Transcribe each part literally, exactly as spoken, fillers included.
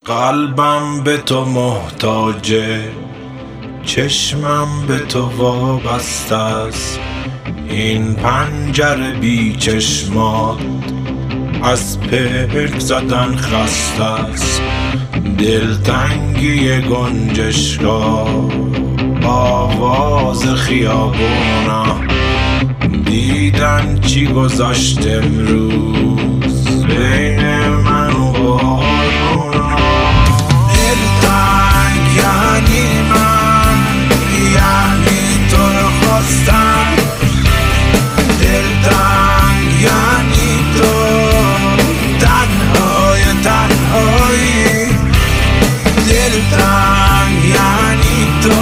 قلبم به تو محتاجه، چشمم به تو وابسته است. این پنجره بی چشمات از پلک زدن خسته است. دلتنگی گنجشگاه، آواز خیابونا، دیدن چی گذاشت امروز بین من و بارونا. دلتنگ یعنی من، یعنی تو رو خواستم. دلتنگ یعنی تو، تنهای تنهایی. دلتنگ یعنی تو،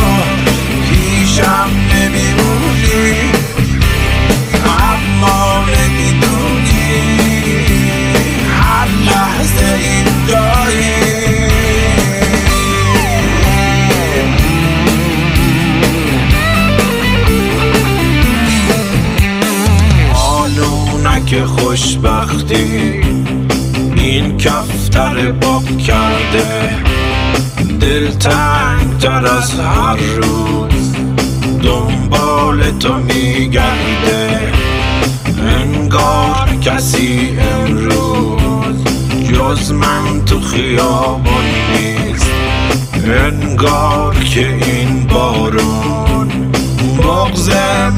پیشم نمیمونی اما نمیدونی هر لحظه اینجایی. آنونک خوشبختی این کفتر باب کرده، دلتنگ تر از هر روز دنبال تو میگرده. انگار کسی امروز جز من تو خیابان نیست. انگار که این بارون بغض